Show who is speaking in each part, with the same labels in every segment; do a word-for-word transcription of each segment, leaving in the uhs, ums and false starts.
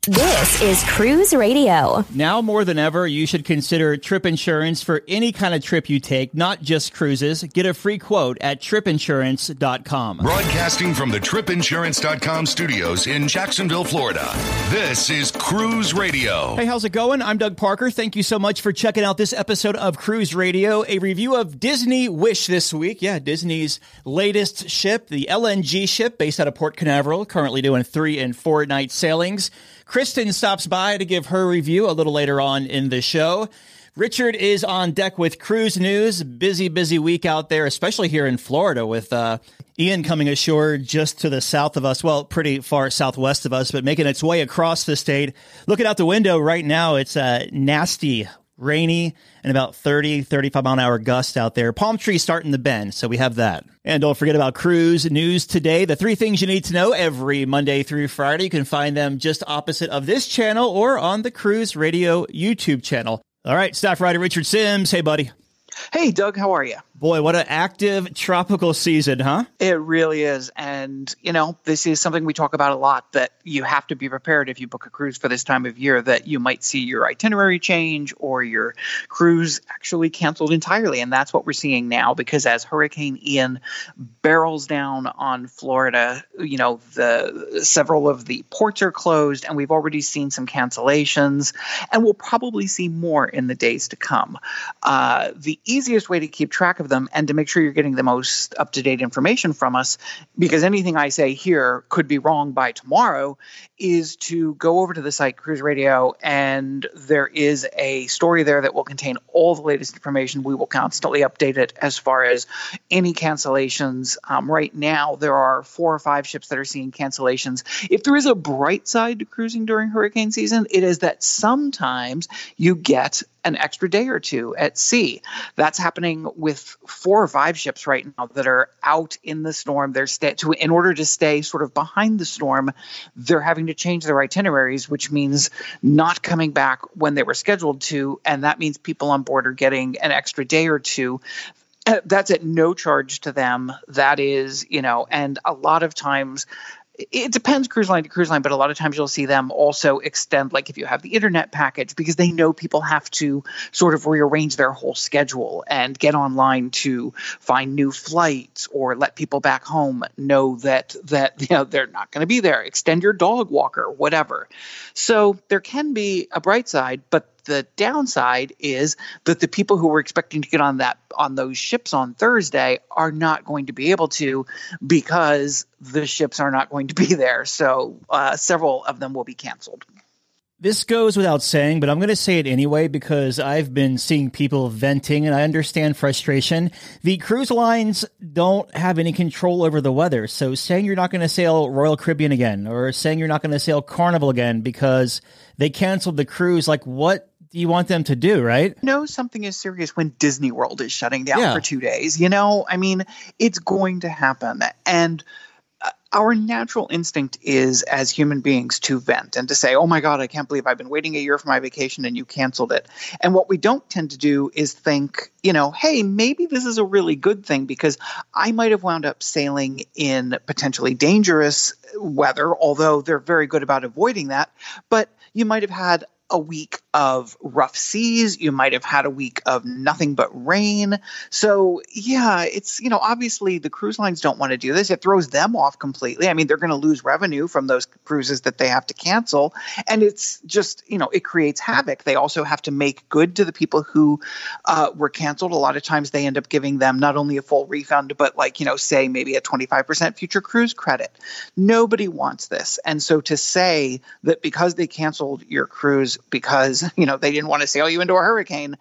Speaker 1: This is Cruise Radio.
Speaker 2: Now more than ever, you should consider trip insurance for any kind of trip you take, not just cruises. Get a free quote at trip insurance dot com.
Speaker 3: Broadcasting from the trip insurance dot com studios in Jacksonville, Florida. This is Cruise Radio.
Speaker 2: Hey, how's it going? I'm Doug Parker. Thank you so much for checking out this episode of Cruise Radio, a review of Disney Wish this week. Yeah, Disney's latest ship, the L N G ship based out of Port Canaveral, currently doing three and four night sailings. Kristen stops by to give her review a little later on in the show. Richard is on deck with cruise news. Busy, busy week out there, especially here in Florida with uh, Ian coming ashore just to the south of us. Well, pretty far southwest of us, but making its way across the state. Looking out the window right now, it's uh, nasty, rainy, and about thirty, thirty-five mile an hour gusts out there. Palm trees starting to bend, so we have that. And don't forget about cruise news today. The three things you need to know every Monday through Friday. You can find them just opposite of this channel or on the Cruise Radio YouTube channel. All right, staff writer Richard Sims. Hey, buddy.
Speaker 4: Hey, Doug, how are you?
Speaker 2: Boy, what an active tropical season, huh?
Speaker 4: It really is. And, you know, this is something we talk about a lot, that you have to be prepared if you book a cruise for this time of year, that you might see your itinerary change or your cruise actually canceled entirely. And that's what we're seeing now, because as Hurricane Ian barrels down on Florida, you know, the several of the ports are closed, and we've already seen some cancellations, and we'll probably see more in the days to come. Uh, the easiest way to keep track of them and to make sure you're getting the most up-to-date information from us, because anything I say here could be wrong by tomorrow, is to go over to the site Cruise Radio, and there is a story there that will contain all the latest information. We will constantly update it as far as any cancellations. Um, right now, there are four or five ships that are seeing cancellations. If there is a bright side to cruising during hurricane season, it is that sometimes you get an extra day or two at sea. That's happening with four or five ships right now that are out in the storm. They're sta- to, in order to stay sort of behind the storm, they're having to change their itineraries, which means not coming back when they were scheduled to. And that means people on board are getting an extra day or two. Uh, That's at no charge to them. That is, you know, and a lot of times, it depends cruise line to cruise line, but a lot of times you'll see them also extend, like if you have the internet package, because they know people have to sort of rearrange their whole schedule and get online to find new flights or let people back home know that, that you know, they're not going to be there. Extend your dog walker, whatever. So there can be a bright side, but the downside is that the people who were expecting to get on that on those ships on Thursday are not going to be able to, because the ships are not going to be there. So uh, several of them will be canceled.
Speaker 2: This goes without saying, but I'm going to say it anyway because I've been seeing people venting and I understand frustration. The cruise lines don't have any control over the weather. So saying you're not going to sail Royal Caribbean again, or saying you're not going to sail Carnival again because they canceled the cruise, like what you want them to do, right?
Speaker 4: Know something is serious when Disney World is shutting down
Speaker 2: Yeah.
Speaker 4: for two days. You know, I mean, it's going to happen. And uh, our natural instinct is, as human beings, to vent and to say, oh my God, I can't believe I've been waiting a year for my vacation and you canceled it. And what we don't tend to do is think, you know, hey, maybe this is a really good thing, because I might have wound up sailing in potentially dangerous weather, although they're very good about avoiding that. But you might have had a week of rough seas. You might have had a week of nothing but rain. So yeah, it's, you know, obviously the cruise lines don't want to do this. It throws them off completely. I mean, they're going to lose revenue from those cruises that they have to cancel. And it's just, you know, it creates havoc. They also have to make good to the people who uh, were canceled. A lot of times they end up giving them not only a full refund, but like, you know, say maybe a twenty-five percent future cruise credit. Nobody wants this. And so to say that because they canceled your cruise because, you know, they didn't want to sail you into a hurricane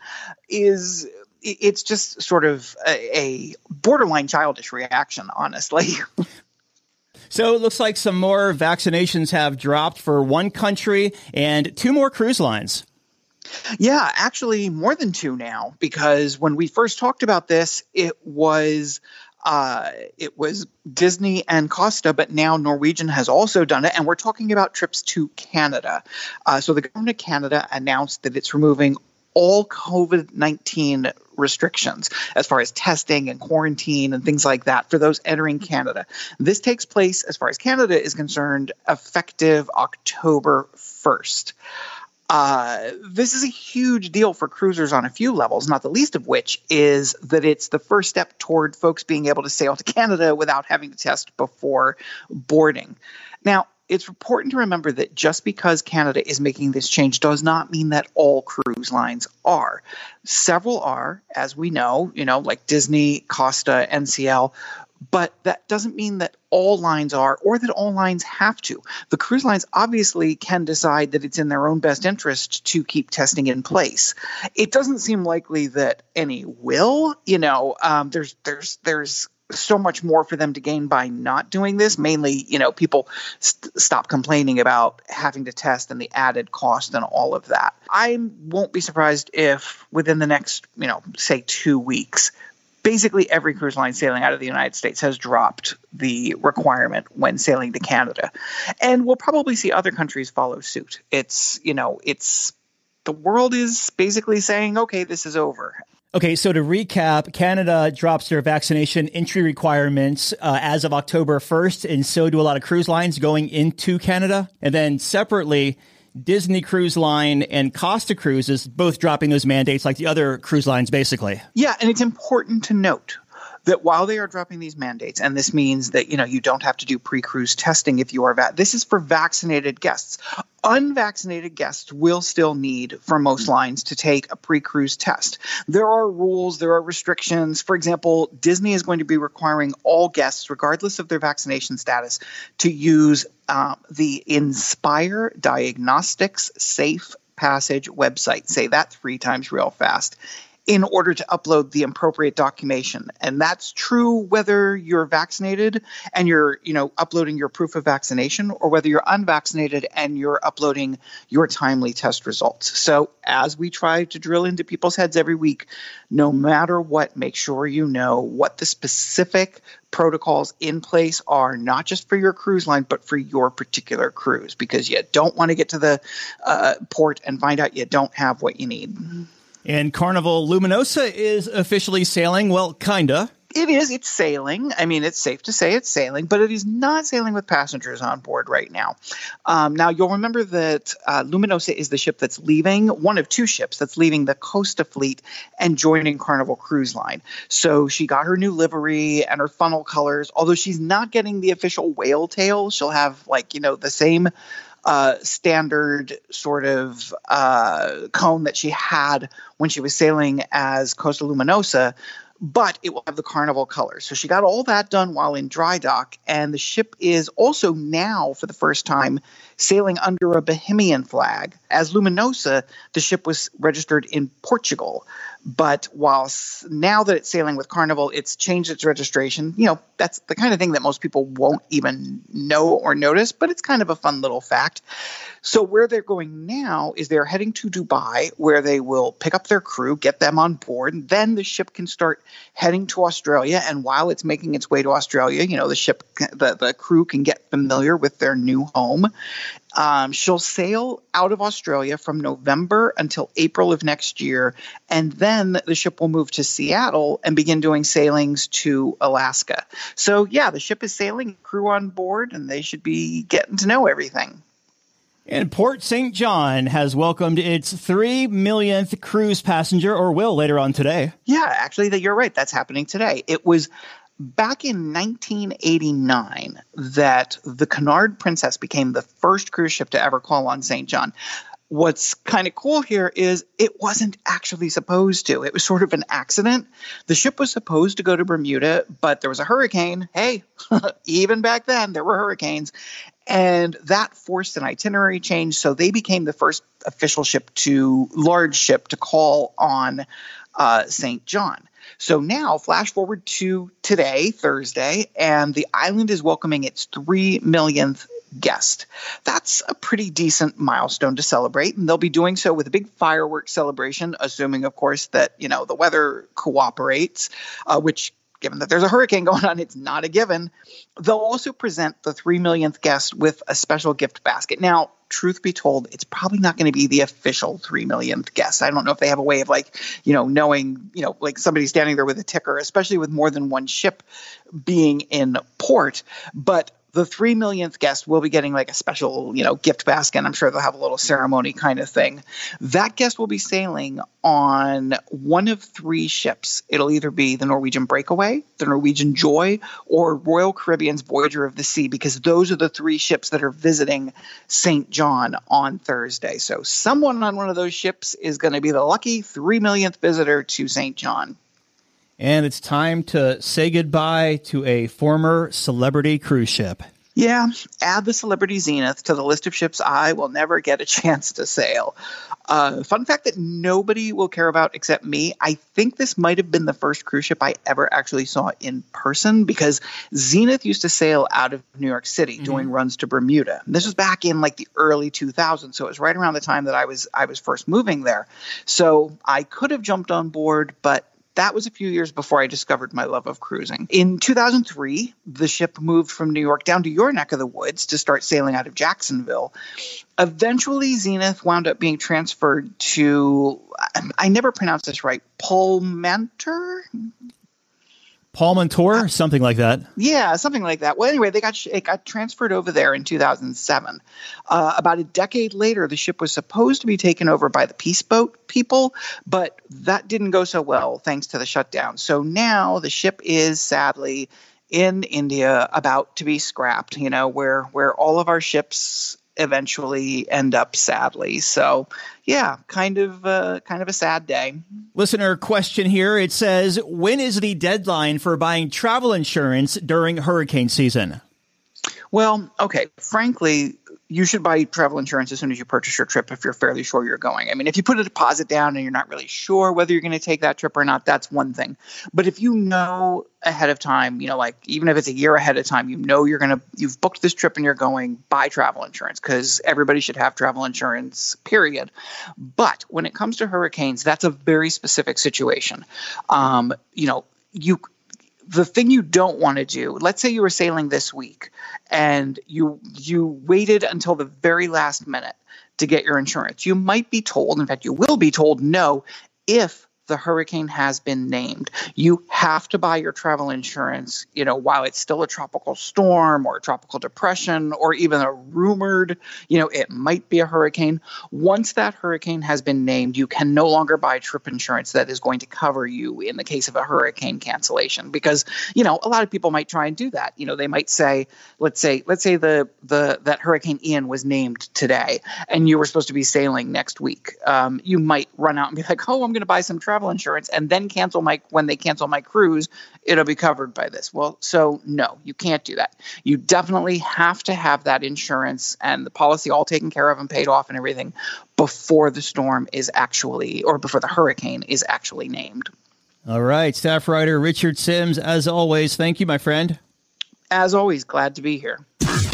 Speaker 4: is, it's just sort of a, a borderline childish reaction, honestly.
Speaker 2: So it looks like some more vaccinations have dropped for one country and two more cruise lines.
Speaker 4: Yeah, actually more than two now, because when we first talked about this, it was uh, it was Disney and Costa, but now Norwegian has also done it. And we're talking about trips to Canada. Uh, so the government of Canada announced that it's removing all COVID nineteen restrictions as far as testing and quarantine and things like that for those entering Canada. This takes place, as far as Canada is concerned, effective October first. Uh, this is a huge deal for cruisers on a few levels, not the least of which is that it's the first step toward folks being able to sail to Canada without having to test before boarding. Now, it's important to remember that just because Canada is making this change does not mean that all cruise lines are. Several are, as we know, you know, like Disney, Costa, N C L, but that doesn't mean that all lines are or that all lines have to. The cruise lines obviously can decide that it's in their own best interest to keep testing in place. It doesn't seem likely that any will. You know, um, there's there's there's so much more for them to gain by not doing this. Mainly, you know, people st- stop complaining about having to test and the added cost and all of that. I won't be surprised if within the next, you know, say two weeks, basically every cruise line sailing out of the United States has dropped the requirement when sailing to Canada. And we'll probably see other countries follow suit. It's, you know, it's the world is basically saying, okay, this is over.
Speaker 2: Okay, so to recap, Canada drops their vaccination entry requirements uh, as of October first, and so do a lot of cruise lines going into Canada. And then separately, Disney Cruise Line and Costa Cruises both dropping those mandates like the other cruise lines, basically.
Speaker 4: Yeah, and it's important to note that while they are dropping these mandates, and this means that, you know, you don't have to do pre-cruise testing if you are va- this is for vaccinated guests. Unvaccinated guests will still need, for most lines, to take a pre-cruise test. There are rules, there are restrictions. For example, Disney is going to be requiring all guests, regardless of their vaccination status, to use uh, the Inspire Diagnostics Safe Passage website. Say that three times real fast. In order to upload the appropriate documentation. And that's true whether you're vaccinated and you're, you know, uploading your proof of vaccination, or whether you're unvaccinated and you're uploading your timely test results. So as we try to drill into people's heads every week, no matter what, make sure you know what the specific protocols in place are, not just for your cruise line, but for your particular cruise, because you don't want to get to the uh, port and find out you don't have what you need.
Speaker 2: And Carnival Luminosa is officially sailing. Well, kinda.
Speaker 4: It is. It's sailing. I mean, it's safe to say it's sailing, but it is not sailing with passengers on board right now. Um, now, you'll remember that uh, Luminosa is the ship that's leaving, one of two ships that's leaving the Costa fleet and joining Carnival Cruise Line. So she got her new livery and her funnel colors, although she's not getting the official whale tail. She'll have, like, you know, the same Uh, standard sort of uh, cone that she had when she was sailing as Costa Luminosa, but it will have the Carnival colors. So she got all that done while in dry dock, and the ship is also now, for the first time, sailing under a Bahamian flag. As Luminosa, the ship was registered in Portugal, but whilst now that it's sailing with Carnival, it's changed its registration. You know, that's the kind of thing that most people won't even know or notice, but it's kind of a fun little fact. So where they're going now is they're heading to Dubai, where they will pick up their crew, get them on board, and then the ship can start heading to Australia. And while it's making its way to Australia, you know, the ship, the, the crew can get familiar with their new home. Um, she'll sail out of Australia from November until April of next year, and then the ship will move to Seattle and begin doing sailings to Alaska. So, yeah, the ship is sailing, crew on board, and they should be getting to know everything.
Speaker 2: And Port Saint John has welcomed its three millionth cruise passenger, or will later on today.
Speaker 4: Yeah, actually, you're right. That's happening today. It was back in nineteen eighty-nine that the Cunard Princess became the first cruise ship to ever call on Saint John. What's kind of cool here is it wasn't actually supposed to. It was sort of an accident. The ship was supposed to go to Bermuda, but there was a hurricane. Hey, even back then, there were hurricanes. And that forced an itinerary change. So they became the first official ship to, large ship to call on uh, Saint John. So now, flash forward to today, Thursday, and the island is welcoming its three millionth guest. That's a pretty decent milestone to celebrate, and they'll be doing so with a big fireworks celebration, assuming, of course, that, you know, the weather cooperates, uh, which, given that there's a hurricane going on, it's not a given. They'll also present the three millionth guest with a special gift basket. Now, truth be told, it's probably not going to be the official three millionth guest. I don't know if they have a way of like, you know, knowing, you know, like somebody standing there with a ticker, especially with more than one ship being in port. But the three millionth guest will be getting like a special, you know, gift basket. I'm sure they'll have a little ceremony kind of thing. That guest will be sailing on one of three ships. It'll either be the Norwegian Breakaway, the Norwegian Joy, or Royal Caribbean's Voyager of the Sea, because those are the three ships that are visiting Saint John on Thursday. So someone on one of those ships is going to be the lucky three millionth visitor to Saint John.
Speaker 2: And it's time to say goodbye to a former celebrity cruise ship.
Speaker 4: Yeah, add the Celebrity Zenith to the list of ships I will never get a chance to sail. Uh, fun fact that nobody will care about except me. I think this might have been the first cruise ship I ever actually saw in person, because Zenith used to sail out of New York City mm-hmm. doing runs to Bermuda. And this was back in like the early two thousands, so it was right around the time that I was I was first moving there. So I could have jumped on board, but that was a few years before I discovered my love of cruising. In two thousand three, the ship moved from New York down to your neck of the woods to start sailing out of Jacksonville. Eventually, Zenith wound up being transferred to, I never pronounced this right, Palmantor?
Speaker 2: Palmantor, something like that.
Speaker 4: Yeah, something like that. Well, anyway, they got it got transferred over there in two thousand seven. Uh, about a decade later, the ship was supposed to be taken over by the Peace Boat people, but that didn't go so well thanks to the shutdown. So now the ship is sadly in India, about to be scrapped, you know, where where all of our ships eventually end up, sadly. So yeah, kind of uh, kind of a sad day.
Speaker 2: Listener question here. It says, when is the deadline for buying travel insurance during hurricane season?
Speaker 4: Well, okay, frankly, you should buy travel insurance as soon as you purchase your trip if you're fairly sure you're going. I mean, if you put a deposit down and you're not really sure whether you're going to take that trip or not, that's one thing. But if you know ahead of time, you know, like even if it's a year ahead of time, you know you're going to, you've booked this trip and you're going, buy travel insurance, because everybody should have travel insurance, period. But when it comes to hurricanes, that's a very specific situation. Um, you know, you the thing you don't want to do, let's say you were sailing this week and you you waited until the very last minute to get your insurance. You might be told, in fact, you will be told no if the hurricane has been named. You have to buy your travel insurance, you know, while it's still a tropical storm or a tropical depression or even a rumored, you know, it might be a hurricane. Once that hurricane has been named, you can no longer buy trip insurance that is going to cover you in the case of a hurricane cancellation, because, you know, a lot of people might try and do that. You know, they might say, let's say, let's say the the that Hurricane Ian was named today and you were supposed to be sailing next week. Um, you might run out and be like, oh, I'm going to buy some travel travel insurance and then cancel my when they cancel my cruise, it'll be covered by this. Well, so no, you can't do that. You definitely have to have that insurance and the policy all taken care of and paid off and everything before the storm is actually, or before the hurricane is actually named.
Speaker 2: All right, staff writer Richard Sims, as always, thank you, my friend.
Speaker 4: As always, glad to be here.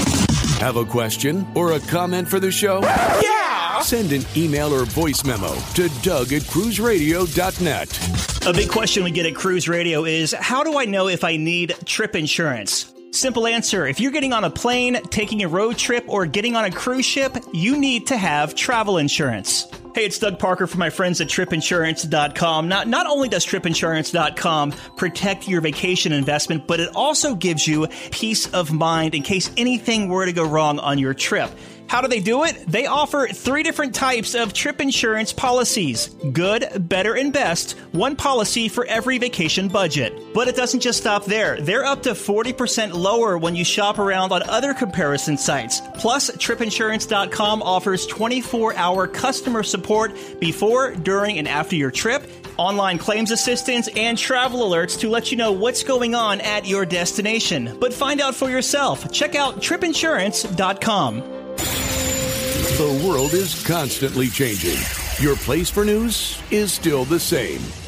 Speaker 5: Have a question or a comment for the show? Yeah! Send an email or voice memo to Doug at cruise radio dot net.
Speaker 2: A big question we get at Cruise Radio is, how do I know if I need trip insurance? Simple answer. If you're getting on a plane, taking a road trip, or getting on a cruise ship, you need to have travel insurance. Hey, it's Doug Parker from my friends at trip insurance dot com. Not, not only does trip insurance dot com protect your vacation investment, but it also gives you peace of mind in case anything were to go wrong on your trip. How do they do it? They offer three different types of trip insurance policies. Good, better, and best. One policy for every vacation budget. But it doesn't just stop there. They're up to forty percent lower when you shop around on other comparison sites. Plus, trip insurance dot com offers twenty-four hour customer support before, during, and after your trip, online claims assistance, and travel alerts to let you know what's going on at your destination. But find out for yourself. Check out trip insurance dot com.
Speaker 5: The world is constantly changing. Your place for news is still the same.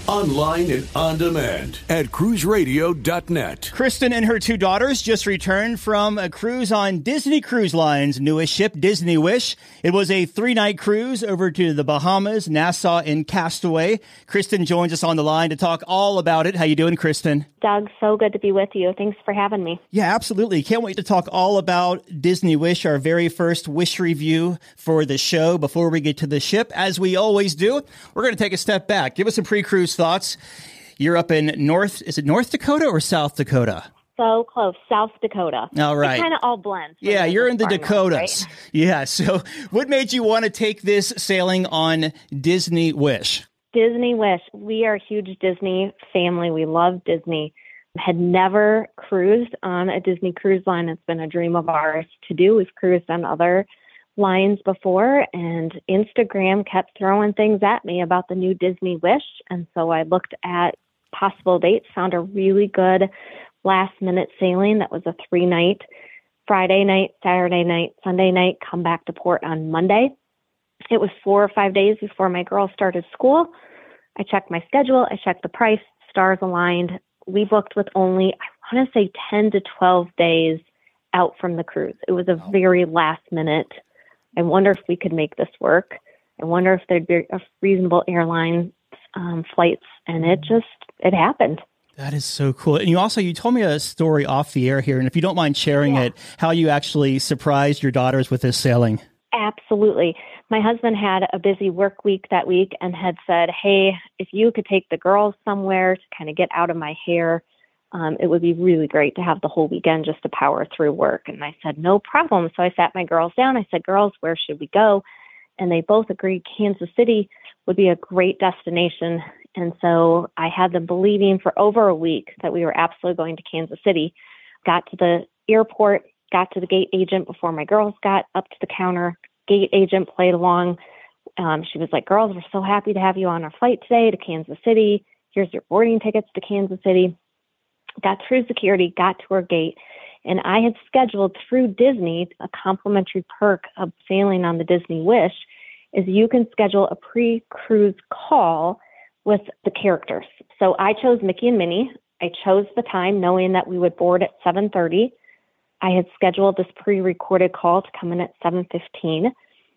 Speaker 5: online and on demand at cruise radio dot net.
Speaker 2: Kristen and her two daughters just returned from a cruise on Disney Cruise Line's newest ship, Disney Wish. It was a three-night cruise over to the Bahamas, Nassau, and Castaway. Kristen joins us on the line to talk all about it. How you doing, Kristen?
Speaker 6: Doug, so good to be with you. Thanks for having me.
Speaker 2: Yeah, absolutely. Can't wait to talk all about Disney Wish, our very first Wish review for the show. Before we get to the ship, as we always do, we're going to take a step back. Give us some pre-cruise thoughts. You're up in North, is it North Dakota or South Dakota?
Speaker 6: So close, South Dakota.
Speaker 2: All right.
Speaker 6: It kind of all blends.
Speaker 2: Yeah, you're in the
Speaker 6: farmers,
Speaker 2: Dakotas.
Speaker 6: right?
Speaker 2: Yeah, so what made you want to take this sailing on Disney Wish?
Speaker 6: Disney Wish. We are a huge Disney family. We love Disney. Had never cruised on a Disney cruise line. It's been a dream of ours to do. We've cruised on other lines before, and Instagram kept throwing things at me about the new Disney Wish. And so I looked at possible dates, found a really good last minute sailing that was a three night, Friday night, Saturday night, Sunday night, come back to port on Monday. It was four or five days before my girls started school. I checked my schedule. I checked the price. Stars aligned. We booked with only, I want to say ten to twelve days out from the cruise. It was a very last minute. I wonder if we could make this work. I wonder if there'd be a reasonable airline um, flights. And it just, it happened.
Speaker 2: That is so cool. And you also, you told me a story off the air here. And if you don't mind sharing
Speaker 6: Yeah.
Speaker 2: it, how you actually surprised your daughters with this sailing.
Speaker 6: Absolutely. My husband had a busy work week that week and had said, hey, if you could take the girls somewhere to kind of get out of my hair, um, it would be really great to have the whole weekend just to power through work. And I said, no problem. So I sat my girls down. I said, girls, where should we go? And they both agreed Kansas City would be a great destination. And so I had them believing for over a week that we were absolutely going to Kansas City. Got to the airport, got to the gate agent before my girls got up to the counter. Gate agent played along. Um, she was like, girls, we're so happy to have you on our flight today to Kansas City. Here's your boarding tickets to Kansas City. Got through security, got to our gate. And I had scheduled through Disney, a complimentary perk of sailing on the Disney Wish, is you can schedule a pre-cruise call with the characters. So I chose Mickey and Minnie. I chose the time knowing that we would board at seven thirty. I had scheduled this pre-recorded call to come in at seven fifteen.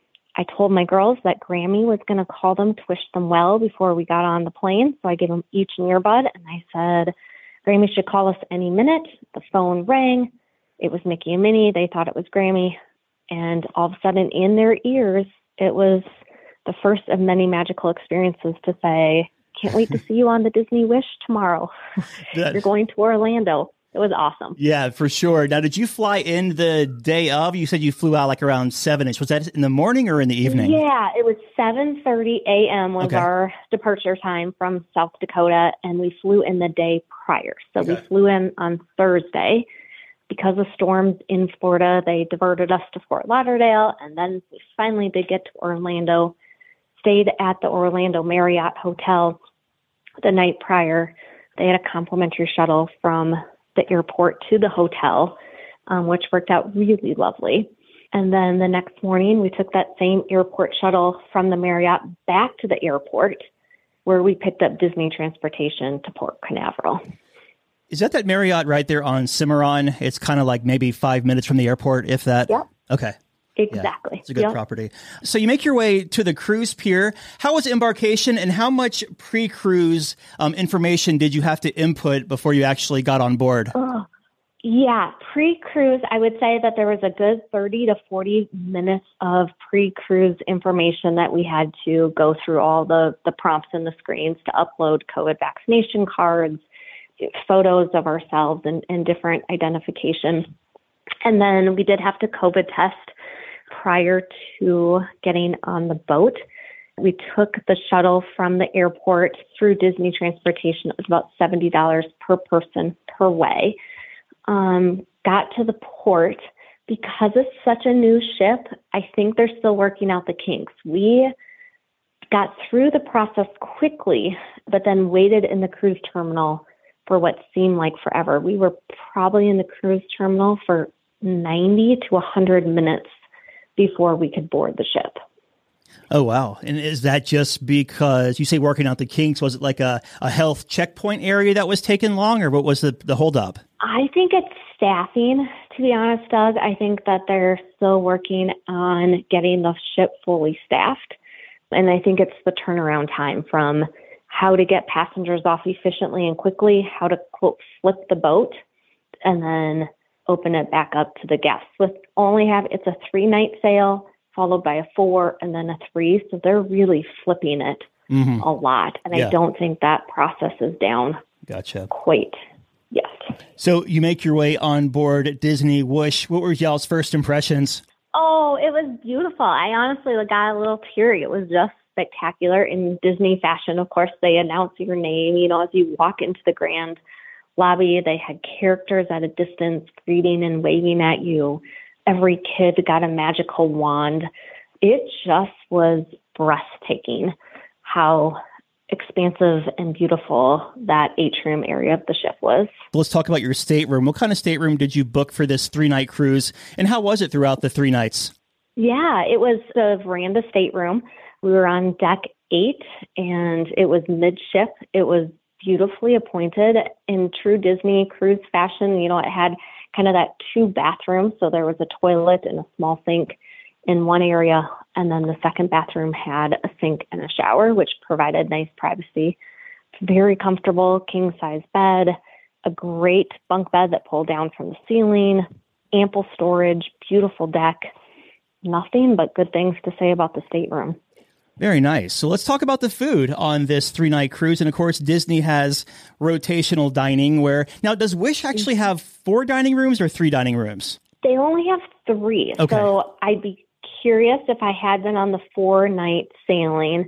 Speaker 6: I told my girls that Grammy was going to call them to wish them well before we got on the plane. So I gave them each an earbud, and I said, Grammy should call us any minute. The phone rang. It was Mickey and Minnie. They thought it was Grammy. And all of a sudden in their ears, it was the first of many magical experiences to say, can't wait to see you on the Disney Wish tomorrow. You're going to Orlando. It was awesome.
Speaker 2: Yeah, for sure. Now, did you fly in the day of? You said you flew out like around seven-ish. Was that in the morning or in the evening?
Speaker 6: Yeah, it was seven thirty a.m. was
Speaker 2: Okay.
Speaker 6: our departure time from South Dakota, and we flew in the day prior. So
Speaker 2: Okay.
Speaker 6: we flew in on Thursday. Because of storms in Florida, they diverted us to Fort Lauderdale, and then we finally did get to Orlando, stayed at the Orlando Marriott Hotel the night prior. They had a complimentary shuttle from the airport to the hotel, um, which worked out really lovely. And then the next morning, we took that same airport shuttle from the Marriott back to the airport, where we picked up Disney transportation to Port Canaveral.
Speaker 2: Is that that Marriott right there on Cimarron? It's kind of like maybe five minutes from the airport, if that.
Speaker 6: Yep.
Speaker 2: Okay.
Speaker 6: Exactly.
Speaker 2: Yeah, it's a good
Speaker 6: Yep.
Speaker 2: property. So you make your way to the cruise pier. How was embarkation, and how much pre-cruise um, information did you have to input before you actually got on board?
Speaker 6: Oh, yeah, pre-cruise, I would say that there was a good thirty to forty minutes of pre-cruise information that we had to go through all the, the prompts and the screens to upload COVID vaccination cards, photos of ourselves, and, and different identification. And then we did have to COVID test prior to getting on the boat. We took the shuttle from the airport through Disney transportation. It was about seventy dollars per person per way. Um, got to the port. Because it's such a new ship, I think they're still working out the kinks. We got through the process quickly, but then waited in the cruise terminal for what seemed like forever. We were probably in the cruise terminal for ninety to one hundred minutes before we could board the ship.
Speaker 2: Oh, wow. And is that just because you say working out the kinks? Was it like a, a health checkpoint area that was taking long, or what was the, the holdup?
Speaker 6: I think it's staffing, to be honest, Doug. I think that they're still working on getting the ship fully staffed. And I think it's the turnaround time from how to get passengers off efficiently and quickly, how to, quote, flip the boat, and then open it back up to the guests. With only have it's a three-night sail, followed by a four, and then a three. So they're really flipping it mm-hmm. a lot. And yeah. I don't think that process is down
Speaker 2: gotcha.
Speaker 6: quite yet.
Speaker 2: So you make your way on board Disney Wish. What were y'all's first impressions?
Speaker 6: Oh, it was beautiful. I honestly got a little teary. It was just spectacular in Disney fashion. Of course, they announce your name, you know, as you walk into the grand lobby. They had characters at a distance greeting and waving at you. Every kid got a magical wand. It just was breathtaking how expansive and beautiful that atrium area of the ship was.
Speaker 2: Let's talk about your stateroom. What kind of stateroom did you book for this three-night cruise, and how was it throughout the three nights?
Speaker 6: Yeah, it was the veranda stateroom. We were on deck eight, and it was midship. It was beautifully appointed in true Disney cruise fashion. You know, it had kind of that two bathrooms. So there was a toilet and a small sink in one area. And then the second bathroom had a sink and a shower, which provided nice privacy. Very comfortable, king size bed, a great bunk bed that pulled down from the ceiling, ample storage, beautiful deck. Nothing but good things to say about the stateroom.
Speaker 2: Very nice. So let's talk about the food on this three-night cruise. And, of course, Disney has rotational dining where... Now, does Wish actually have four dining rooms or three dining rooms?
Speaker 6: They only have three. Okay. So I'd be curious if I had been on the four-night sailing,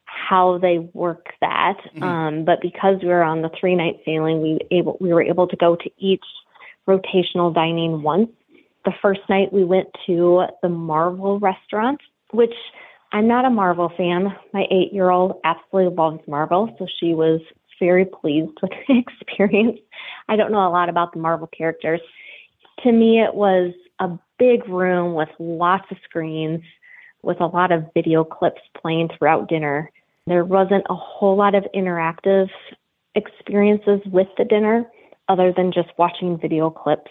Speaker 6: how they work that. Mm-hmm. Um, but because we were on the three-night sailing, we able we were able to go to each rotational dining once. The first night we went to the Marvel restaurant, which... I'm not a Marvel fan. My eight-year-old absolutely loves Marvel, so she was very pleased with the experience. I don't know a lot about the Marvel characters. To me, it was a big room with lots of screens, with a lot of video clips playing throughout dinner. There wasn't a whole lot of interactive experiences with the dinner other than just watching video clips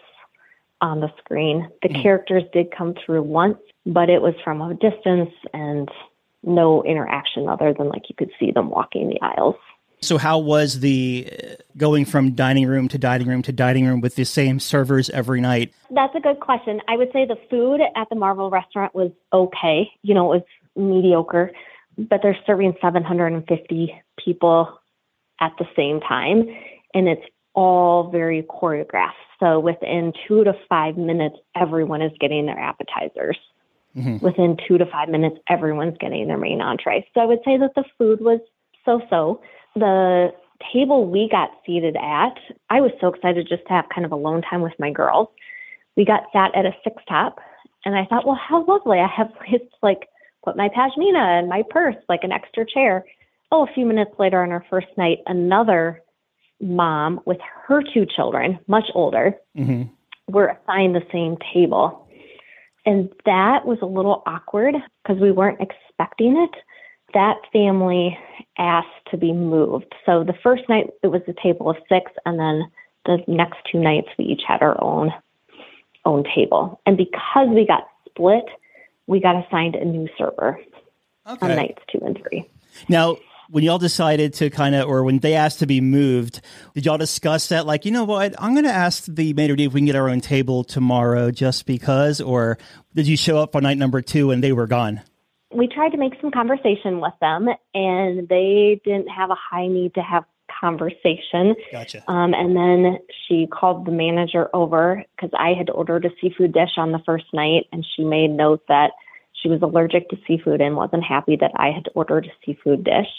Speaker 6: on the screen. The mm. characters did come through once, but it was from a distance and no interaction other than like you could see them walking the aisles.
Speaker 2: So how was the uh, going from dining room to dining room to dining room with the same servers every night?
Speaker 6: That's a good question. I would say the food at the Marvel restaurant was okay. You know, it was mediocre, but they're serving seven hundred fifty people at the same time, and it's all very choreographed. So within two to five minutes, everyone is getting their appetizers. Mm-hmm. Within two to five minutes, everyone's getting their main entree. So I would say that the food was so-so. The table we got seated at, I was so excited just to have kind of alone time with my girls. We got sat at a six top, and I thought, well, how lovely. I have place to like put my pashmina and my purse, like an extra chair. Oh, a few minutes later on our first night, another mom with her two children, much older, mm-hmm. were assigned the same table. And that was a little awkward because we weren't expecting it. That family asked to be moved. So the first night it was a table of six, and then the next two nights we each had our own own table. And because we got split, we got assigned a new server okay. on nights two and three.
Speaker 2: Now, when y'all decided to kind of, or when they asked to be moved, did y'all discuss that? Like, you know what, I'm going to ask the maitre d' if we can get our own table tomorrow just because, or did you show up on night number two and they were gone?
Speaker 6: We tried to make some conversation with them, and they didn't have a high need to have conversation.
Speaker 2: Gotcha.
Speaker 6: Um, and then she called the manager over because I had ordered a seafood dish on the first night, and she made note that she was allergic to seafood and wasn't happy that I had ordered a seafood dish.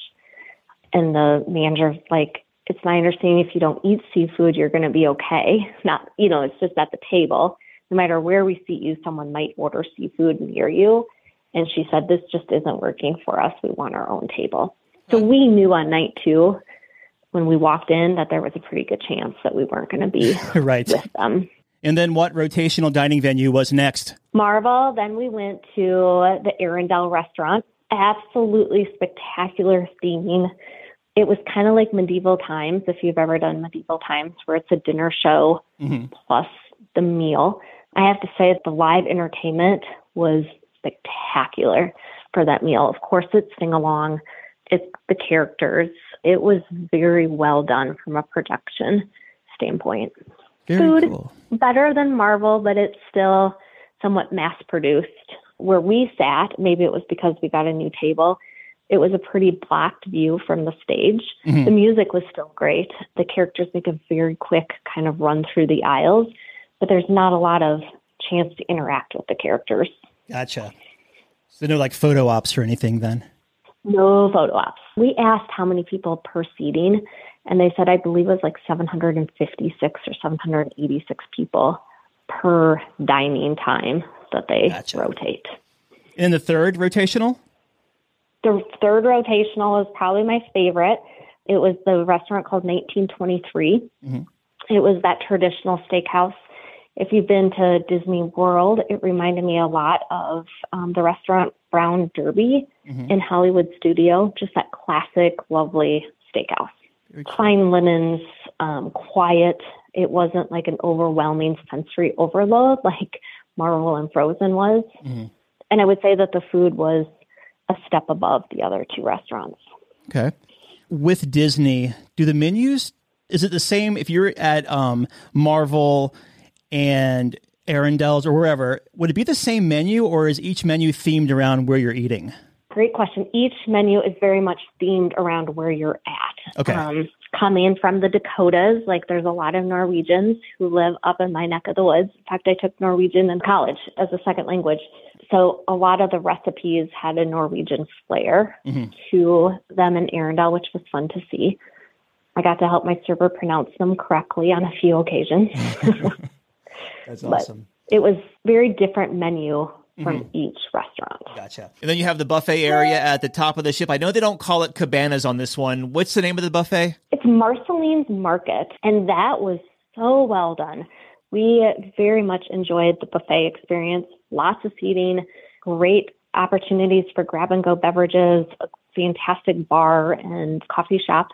Speaker 6: And the manager's like, it's my understanding if you don't eat seafood, you're going to be okay. Not, you know, it's just at the table. No matter where we seat you, someone might order seafood near you. And she said, this just isn't working for us. We want our own table. So we knew on night two, when we walked in, that there was a pretty good chance that we weren't going to be
Speaker 2: right.
Speaker 6: with them.
Speaker 2: And then what rotational dining venue was next?
Speaker 6: Marvel. Then we went to the Arendelle restaurant. absolutely spectacular theming. It was kind of like medieval times, if you've ever done medieval times, where it's a dinner show mm-hmm. plus the meal. I have to say that the live entertainment was spectacular for that meal. Of course, it's sing-along. It's the characters. It was very well done from a production standpoint.
Speaker 2: Very
Speaker 6: Food,
Speaker 2: cool.
Speaker 6: Better than Marvel, but it's still somewhat mass-produced. Where we sat, maybe it was because we got a new table, it was a pretty blocked view from the stage. Mm-hmm. The music was still great. The characters make a very quick kind of run through the aisles, but there's not a lot of chance to interact with the characters.
Speaker 2: Gotcha. So no like photo ops or anything then?
Speaker 6: No photo ops. We asked how many people per seating, and they said, I believe it was like seven hundred fifty-six or seven hundred eighty-six people per dining time that they gotcha. rotate.
Speaker 2: And the third rotational?
Speaker 6: The third rotational is probably my favorite. It was the restaurant called nineteen twenty-three. Mm-hmm. It was that traditional steakhouse. If you've been to Disney World, it reminded me a lot of um, the restaurant Brown Derby mm-hmm. in Hollywood Studio, just that classic, lovely steakhouse. Fine linens, um, quiet. It wasn't like an overwhelming sensory overload like Marvel and Frozen was. Mm-hmm. And I would say that the food was a step above the other two restaurants.
Speaker 2: Okay. With Disney, do the menus, is it the same if you're at um, Marvel and Arundel's or wherever, would it be the same menu or is each menu themed around where you're eating?
Speaker 6: Great question. Each menu is very much themed around where you're at.
Speaker 2: Okay.
Speaker 6: Um, coming from the Dakotas, like there's a lot of Norwegians who live up in my neck of the woods. In fact, I took Norwegian in college as a second language. So a lot of the recipes had a Norwegian flair mm-hmm. to them in Arundel, which was fun to see. I got to help my server pronounce them correctly on a few occasions.
Speaker 2: That's awesome.
Speaker 6: But it was very different menu from mm-hmm. each restaurant.
Speaker 2: Gotcha. And then you have the buffet area at the top of the ship. I know they don't call it cabanas on this one. What's the name of the buffet?
Speaker 6: It's Marceline's Market, and that was so well done. We very much enjoyed the buffet experience. Lots of seating, great opportunities for grab-and-go beverages, a fantastic bar and coffee shop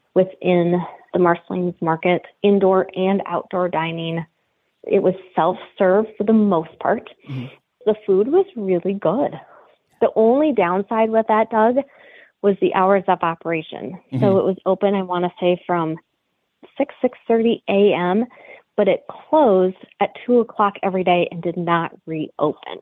Speaker 6: within the Marceline's Market, indoor and outdoor dining. It was self-serve for the most part. Mm-hmm. The food was really good. The only downside with that, Doug, was the hours of operation. Mm-hmm. So it was open, I want to say, from six, six thirty a.m., but it closed at two o'clock every day and did not reopen.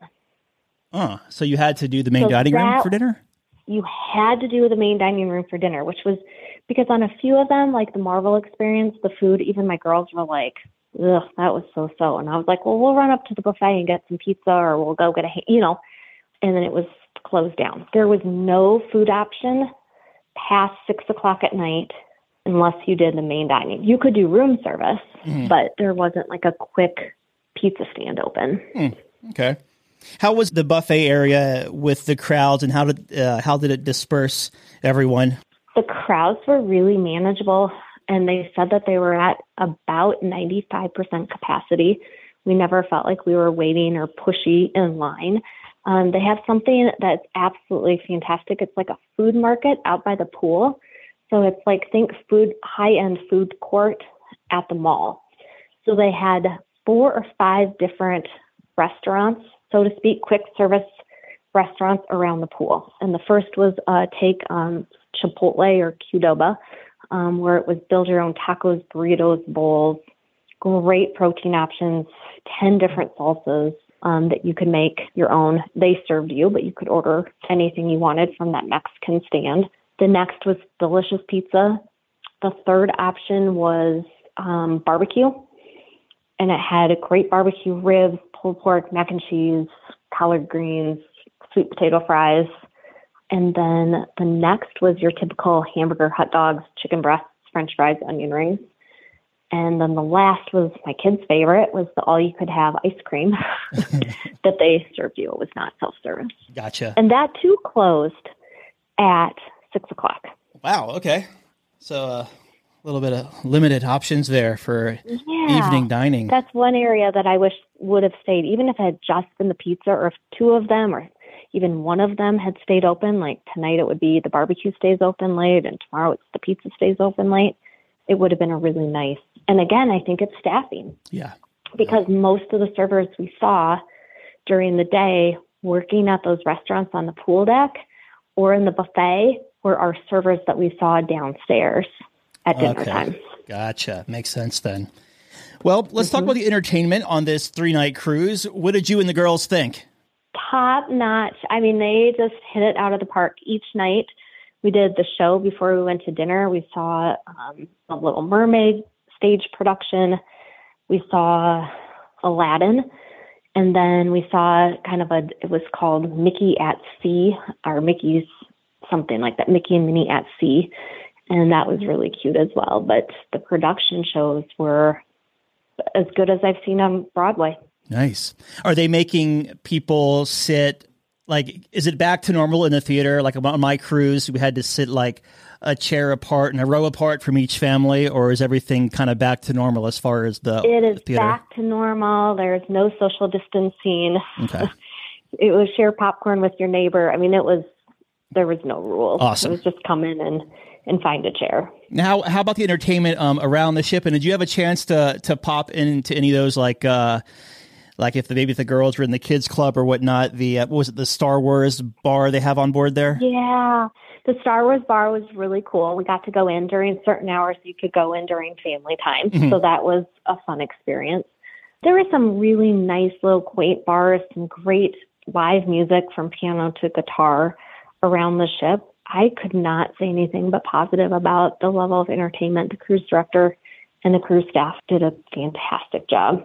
Speaker 2: Oh, so you had to do the main
Speaker 6: so
Speaker 2: dining room for dinner?
Speaker 6: You had to do the main dining room for dinner, which was because on a few of them, like the Marvel experience, the food, even my girls were like, ugh, that was so-so. And I was like, well, we'll run up to the buffet and get some pizza or we'll go get a, you know, and then it was closed down. There was no food option past six o'clock at night unless you did the main dining. You could do room service, mm-hmm. but there wasn't like a quick pizza stand open.
Speaker 2: Mm, okay. How was the buffet area with the crowds and how did, uh, how did it disperse everyone?
Speaker 6: The crowds were really manageable. And they said that they were at about ninety-five percent capacity. We never felt like we were waiting or pushy in line. Um, they have something that's absolutely fantastic. It's like a food market out by the pool. So it's like, think food, high-end food court at the mall. So they had four or five different restaurants, so to speak, quick service restaurants around the pool. And the first was uh, take um, Chipotle or Qdoba. Um, where it was build your own tacos, burritos, bowls, great protein options, ten different salsas um, that you could make your own. They served you, but you could order anything you wanted from that Mexican stand. The next was delicious pizza. The third option was um, barbecue, and it had great barbecue ribs, pulled pork, mac and cheese, collard greens, sweet potato fries. And then the next was your typical hamburger, hot dogs, chicken breasts, French fries, onion rings. And then the last was my kid's favorite, was the all-you-could-have ice cream that they served you. It was not self-service.
Speaker 2: Gotcha.
Speaker 6: And that, too, closed at six o'clock.
Speaker 2: Wow, okay. So uh, a little bit of limited options there for
Speaker 6: yeah,
Speaker 2: evening dining.
Speaker 6: That's one area that I wish would have stayed, even if it had just been the pizza or if two of them or even one of them had stayed open, like tonight it would be the barbecue stays open late and tomorrow it's the pizza stays open late, it would have been a really nice. And again, I think it's staffing.
Speaker 2: Yeah.
Speaker 6: Because most of the servers we saw during the day working at those restaurants on the pool deck or in the buffet were our servers that we saw downstairs at dinner
Speaker 2: Okay.
Speaker 6: time.
Speaker 2: Gotcha. Makes sense then. Well, let's mm-hmm. talk about the entertainment on this three-night cruise. What did you and the girls think?
Speaker 6: Top notch. I mean, they just hit it out of the park each night. We did the show before we went to dinner. We saw um, a Little Mermaid stage production. We saw Aladdin. And then we saw kind of a, it was called Mickey at Sea, or Mickey's something like that, Mickey and Minnie at Sea. And that was really cute as well. But the production shows were as good as I've seen on Broadway.
Speaker 2: Nice. Are they making people sit, like, is it back to normal in the theater? Like on my cruise, we had to sit like a chair apart and a row apart from each family, or is everything kind of back to normal as far as the
Speaker 6: It is
Speaker 2: theater?
Speaker 6: Back to normal. There's no social distancing.
Speaker 2: Okay.
Speaker 6: It was share popcorn with your neighbor. I mean, it was, there was no rules.
Speaker 2: Awesome.
Speaker 6: It was just come in and, and find a chair.
Speaker 2: Now, how about the entertainment um, around the ship? And did you have a chance to to pop into any of those, like, uh, like if the maybe if the girls were in the kids club or whatnot? The uh, what was it, the Star Wars bar they have on board there?
Speaker 6: Yeah, the Star Wars bar was really cool. We got to go in during certain hours. You could go in during family time, mm-hmm. so that was a fun experience. There were some really nice little quaint bars, some great live music from piano to guitar around the ship. I could not say anything but positive about the level of entertainment. The cruise director and the cruise staff did a fantastic job.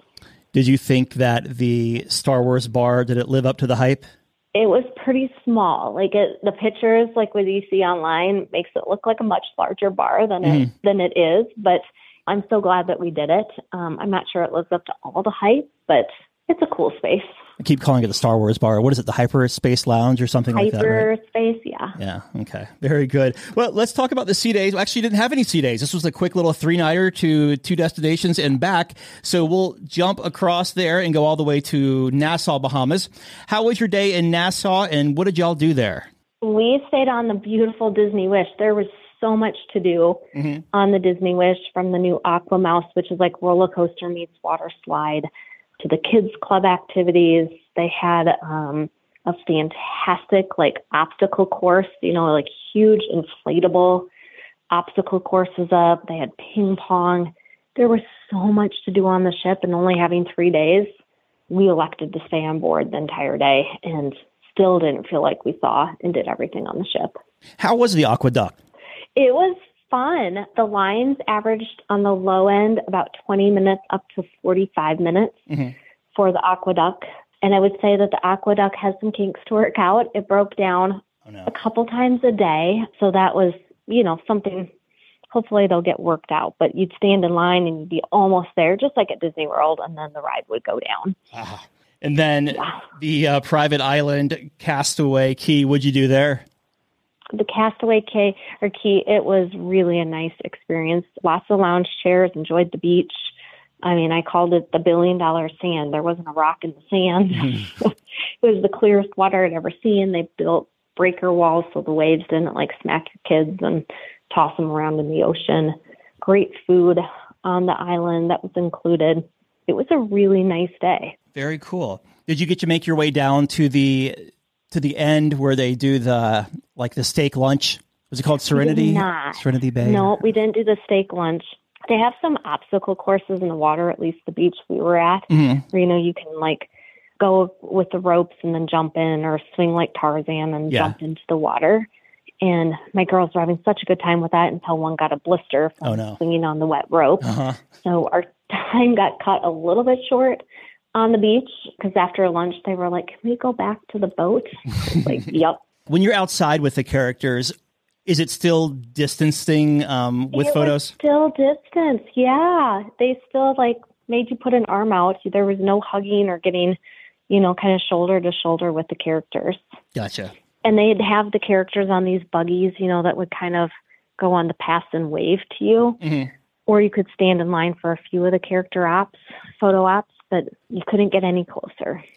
Speaker 2: Did you think that the Star Wars bar, did it live up to the hype?
Speaker 6: It was pretty small. Like it, the pictures, like what you see online, makes it look like a much larger bar than mm. it than it is. But I'm so glad that we did it. Um, I'm not sure it lives up to all the hype, but it's a cool space.
Speaker 2: I keep calling it the Star Wars bar. What is it? The Hyperspace Lounge or something like that, right?
Speaker 6: Hyperspace, yeah.
Speaker 2: Yeah. Okay. Very good. Well, let's talk about the sea days. We actually didn't have any sea days. This was a quick little three-nighter to two destinations and back. So we'll jump across there and go all the way to Nassau, Bahamas. How was your day in Nassau, and what did y'all do there?
Speaker 6: We stayed on the beautiful Disney Wish. There was so much to do mm-hmm. on the Disney Wish, from the new Aqua Mouse, which is like roller coaster meets water slide, to the kids club activities. They had um, a fantastic like obstacle course, you know, like huge inflatable obstacle courses up. They had ping pong. There was so much to do on the ship, and only having three days, we elected to stay on board the entire day and still didn't feel like we saw and did everything on the ship.
Speaker 2: How was the aqueduct?
Speaker 6: It was fun. The lines averaged on the low end about twenty minutes up to forty-five minutes mm-hmm. for the aqueduct. And I would say that the aqueduct has some kinks to work out. It broke down oh, no. a couple times a day. So that was, you know, something, hopefully they'll get worked out. But you'd stand in line and you'd be almost there, just like at Disney World, and then the ride would go down.
Speaker 2: Ah. And then yeah. the uh, private island, Castaway Cay, what'd you do there?
Speaker 6: The Castaway Cay or Key, it was really a nice experience. Lots of lounge chairs, enjoyed the beach. I mean, I called it the billion dollar sand. There wasn't a rock in the sand. Mm-hmm. It was the clearest water I'd ever seen. They built breaker walls so the waves didn't like smack your kids and toss them around in the ocean. Great food on the island that was included. It was a really nice day.
Speaker 2: Very cool. Did you get to make your way down to the to the end where they do the like the steak lunch? Was it called Serenity?
Speaker 6: We did not.
Speaker 2: Serenity Bay?
Speaker 6: No, we didn't do the steak lunch. They have some obstacle courses in the water, at least the beach we were at, mm-hmm. where, you know, you can like go with the ropes and then jump in, or swing like Tarzan and yeah. jump into the water. And my girls were having such a good time with that until one got a blister from
Speaker 2: oh, no.
Speaker 6: swinging on the wet rope. Uh-huh. So our time got cut a little bit short on the beach, because after lunch they were like, can we go back to the boat? Like, yep.
Speaker 2: When you're outside with the characters, is it still distancing um, with
Speaker 6: it
Speaker 2: photos?
Speaker 6: Was still distance, yeah. They still like made you put an arm out. There was no hugging or getting, you know, kind of shoulder to shoulder with the characters.
Speaker 2: Gotcha.
Speaker 6: And they'd have the characters on these buggies, you know, that would kind of go on the pass and wave to you. Mm-hmm. Or you could stand in line for a few of the character ops, photo ops, but you couldn't get any closer.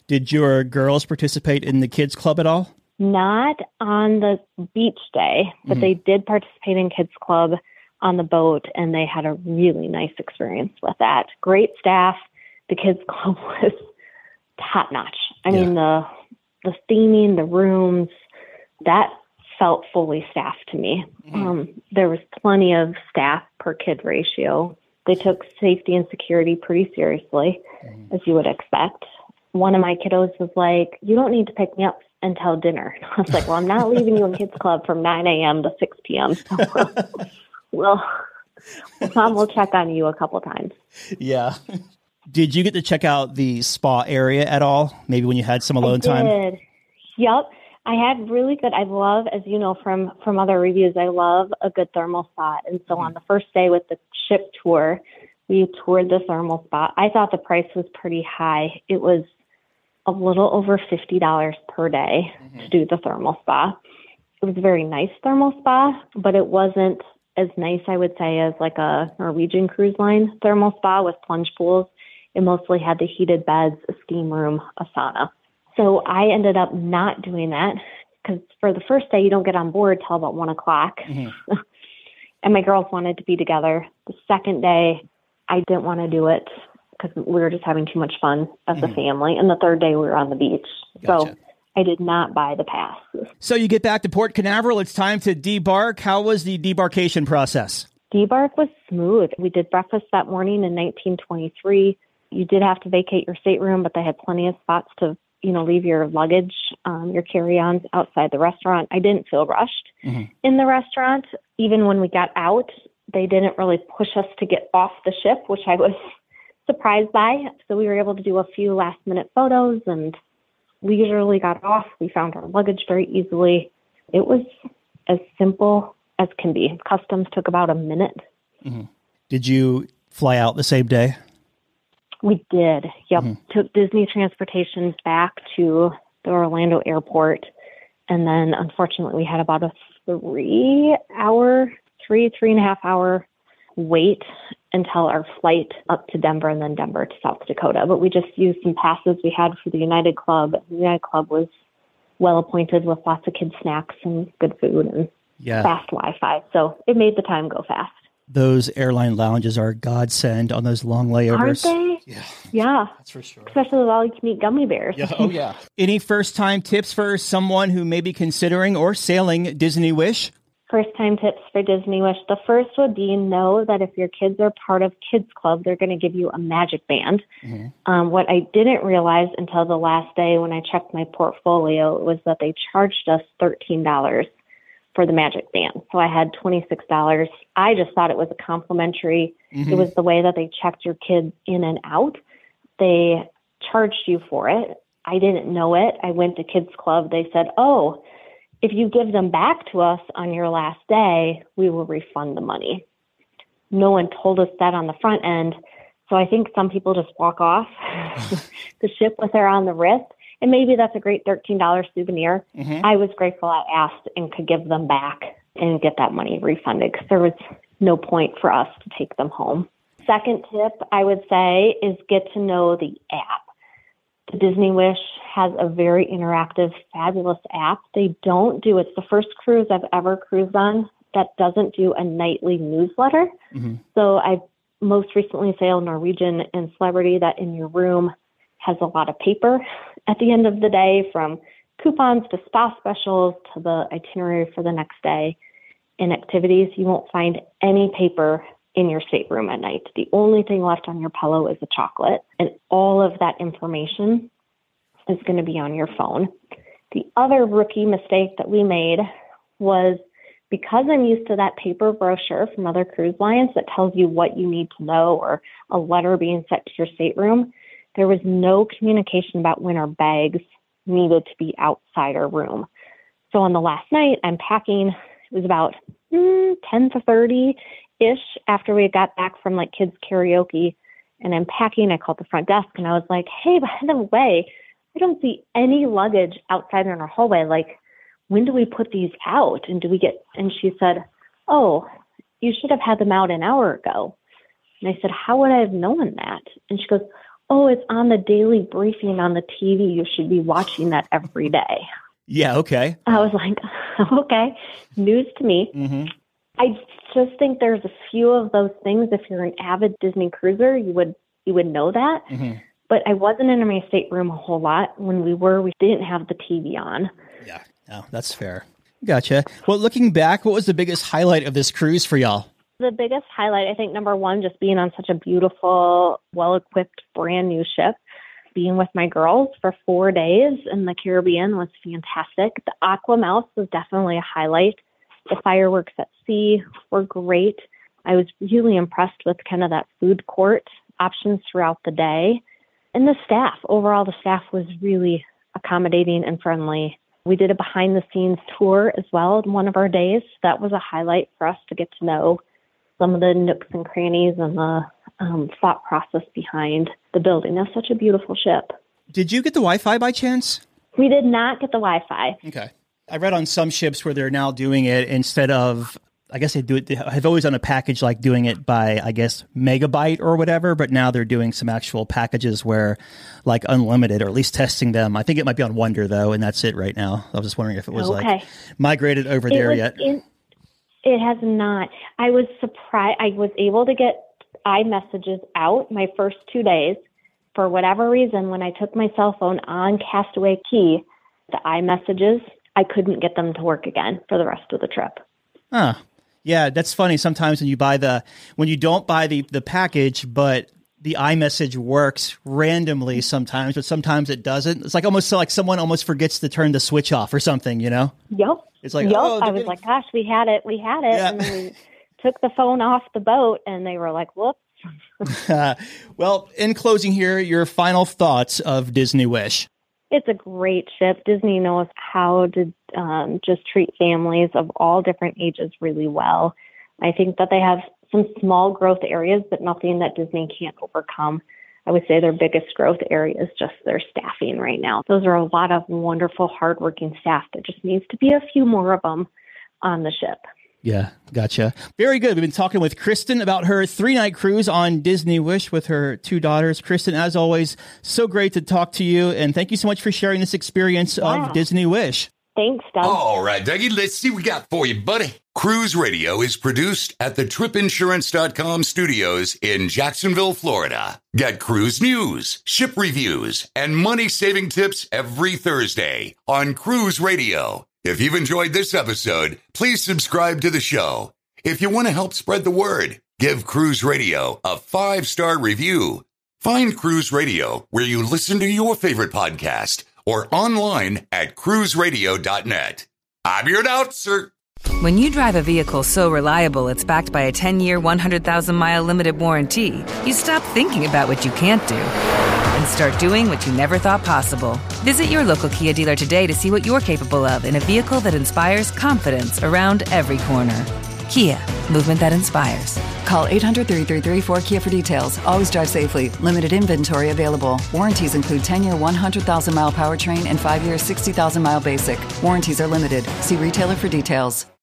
Speaker 2: Did your girls participate in the kids club at all?
Speaker 6: Not on the beach day, but mm-hmm. they did participate in kids club on the boat, and they had a really nice experience with that. Great staff. The kids club was top notch. I yeah. mean, the the theming, the rooms, that felt fully staffed to me. Mm-hmm. Um, there was plenty of staff per kid ratio. They took safety and security pretty seriously, mm-hmm. as you would expect. One of my kiddos was like, "You don't need to pick me up until dinner." I was like, well, I'm not leaving you in kids club from nine a.m. to six p.m. So well, Mom will check on you a couple times.
Speaker 2: Yeah. Did you get to check out the spa area at all? Maybe when you had some alone
Speaker 6: I
Speaker 2: time?
Speaker 6: Did. Yep. I had really good, I love, as you know from, from other reviews, I love a good thermal spot. And so mm-hmm. on the first day with the ship tour, we toured the thermal spot. I thought the price was pretty high. It was a little over fifty dollars per day mm-hmm. to do the thermal spa. It was a very nice thermal spa, but it wasn't as nice, I would say, as like a Norwegian cruise line thermal spa with plunge pools. It mostly had the heated beds, a steam room, a sauna. So I ended up not doing that because for the first day, you don't get on board till about one o'clock. Mm-hmm. And my girls wanted to be together. The second day, I didn't want to do it because we were just having too much fun as mm-hmm. a family. And the third day, we were on the beach. Gotcha. So I did not buy the pass.
Speaker 2: So you get back to Port Canaveral. It's time to debark. How was the debarkation process?
Speaker 6: Debark was smooth. We did breakfast that morning in nineteen twenty-three. You did have to vacate your stateroom, but they had plenty of spots to, you know, leave your luggage, um, your carry-ons outside the restaurant. I didn't feel rushed mm-hmm. in the restaurant. Even when we got out, they didn't really push us to get off the ship, which I was surprised by. So we were able to do a few last-minute photos and leisurely got off. We found our luggage very easily. It was as simple as can be. Customs took about a minute.
Speaker 2: Mm-hmm. Did you fly out the same day?
Speaker 6: We did. Yep. Mm-hmm. Took Disney transportation back to the Orlando airport. And then unfortunately we had about a three hour, three, three and a half hour wait until our flight up to Denver and then Denver to South Dakota. But we just used some passes we had for the United Club. The United Club was well appointed with lots of kids' snacks and good food and yeah. fast Wi-Fi. So it made the time go fast.
Speaker 2: Those airline lounges are a godsend on those long layovers.
Speaker 6: Aren't they?
Speaker 2: Yeah.
Speaker 6: Yeah.
Speaker 2: That's for sure.
Speaker 6: Especially with all you can eat gummy bears.
Speaker 2: Yeah. Oh, yeah. Any first-time tips for someone who may be considering or sailing Disney Wish?
Speaker 6: First-time tips for Disney Wish. The first would be know that if your kids are part of Kids Club, they're going to give you a magic band. Mm-hmm. Um, what I didn't realize until the last day when I checked my portfolio was that they charged us thirteen dollars for the magic band. So I had twenty-six dollars. I just thought it was a complimentary. Mm-hmm. It was the way that they checked your kids in and out. They charged you for it. I didn't know it. I went to Kids Club. They said, oh, if you give them back to us on your last day, we will refund the money. No one told us that on the front end. So I think some people just walk off the ship with their on the wrist. And maybe that's a great thirteen dollars souvenir. Mm-hmm. I was grateful I asked and could give them back and get that money refunded because there was no point for us to take them home. Second tip I would say is get to know the app. The Disney Wish has a very interactive, fabulous app. They don't do, it's the first cruise I've ever cruised on that doesn't do a nightly newsletter. Mm-hmm. So I most recently sailed Norwegian and Celebrity that in your room has a lot of paper at the end of the day, from coupons to spa specials to the itinerary for the next day and activities. You won't find any paper in your stateroom at night. The only thing left on your pillow is a chocolate, and all of that information is going to be on your phone. The other rookie mistake that we made was because I'm used to that paper brochure from other cruise lines that tells you what you need to know or a letter being sent to your stateroom, there was no communication about when our bags needed to be outside our room. So on the last night, I'm packing. It was about mm, ten to thirty-ish after we got back from like kids karaoke. And I'm packing. I called the front desk and I was like, hey, by the way, I don't see any luggage outside in our hallway. Like, when do we put these out? And do we get, and she said, oh, you should have had them out an hour ago. And I said, how would I have known that? And she goes, oh, it's on the daily briefing on the T V. You should be watching that every day.
Speaker 2: Yeah, okay.
Speaker 6: I was like, okay, news to me.
Speaker 2: Mm-hmm.
Speaker 6: I just think there's a few of those things. If you're an avid Disney cruiser, you would you would know that.
Speaker 2: Mm-hmm.
Speaker 6: But I wasn't in my stateroom a whole lot. When we were, we didn't have the T V on.
Speaker 2: Yeah, no, that's fair. Gotcha. Well, looking back, what was the biggest highlight of this cruise for y'all?
Speaker 6: The biggest highlight, I think, number one, just being on such a beautiful, well-equipped, brand new ship. Being with my girls for four days in the Caribbean was fantastic. The Aqua Mouse was definitely a highlight. The fireworks at sea were great. I was really impressed with kind of that food court options throughout the day. And the staff, overall, the staff was really accommodating and friendly. We did a behind-the-scenes tour as well in one of our days. That was a highlight for us to get to know some of the nooks and crannies and the um, thought process behind the building. That's such a beautiful ship.
Speaker 2: Did you get the Wi-Fi by chance?
Speaker 6: We did not get the Wi-Fi.
Speaker 2: Okay. I read on some ships where they're now doing it instead of, I guess they do it, I've always done a package like doing it by, I guess, megabyte or whatever, but now they're doing some actual packages where like unlimited, or at least testing them. I think it might be on Wonder though, and that's it right now. I was just wondering if it was
Speaker 6: okay.
Speaker 2: like migrated over
Speaker 6: it
Speaker 2: there
Speaker 6: was
Speaker 2: yet.
Speaker 6: In, it has not. I was surprised. I was able to get iMessages out my first two days. For whatever reason, when I took my cell phone on Castaway Cay, the iMessages, I couldn't get them to work again for the rest of the trip.
Speaker 2: Huh. Yeah, that's funny. Sometimes when you buy the, when you don't buy the, the package, but the iMessage works randomly sometimes, but sometimes it doesn't. It's like almost like someone almost forgets to turn the switch off or something, you know?
Speaker 6: Yep.
Speaker 2: It's like,
Speaker 6: yep.
Speaker 2: oh,
Speaker 6: I was
Speaker 2: getting...
Speaker 6: like, gosh, we had it. We had it.
Speaker 2: Yeah.
Speaker 6: And then we took the phone off the boat and they were like, whoops.
Speaker 2: uh, well, in closing here, your final thoughts of Disney Wish.
Speaker 6: It's a great ship. Disney knows how to um, just treat families of all different ages really well. I think that they have some small growth areas, but nothing that Disney can't overcome. I would say their biggest growth area is just their staffing right now. Those are a lot of wonderful, hardworking staff. There just needs to be a few more of them on the ship.
Speaker 2: Yeah, gotcha. Very good. We've been talking with Kristen about her three-night cruise on Disney Wish with her two daughters. Kristen, as always, so great to talk to you, and thank you so much for sharing this experience
Speaker 6: wow.
Speaker 2: of Disney Wish.
Speaker 6: Thanks, Doug.
Speaker 3: All right, Dougie, let's see what we got for you, buddy. Cruise Radio is produced at the trip insurance dot com studios in Jacksonville, Florida. Get cruise news, ship reviews, and money-saving tips every Thursday on Cruise Radio. If you've enjoyed this episode, please subscribe to the show. If you want to help spread the word, give Cruise Radio a five-star review. Find Cruise Radio where you listen to your favorite podcast or online at cruise radio dot net. I'm your announcer.
Speaker 7: When you drive a vehicle so reliable it's backed by a ten-year, one hundred thousand mile limited warranty, you stop thinking about what you can't do and start doing what you never thought possible. Visit your local Kia dealer today to see what you're capable of in a vehicle that inspires confidence around every corner. Kia, movement that inspires.
Speaker 8: Call eight hundred, three three three, four K I A for details. Always drive safely. Limited inventory available. Warranties include ten-year, one hundred thousand mile powertrain and five-year, sixty thousand mile basic. Warranties are limited. See retailer for details.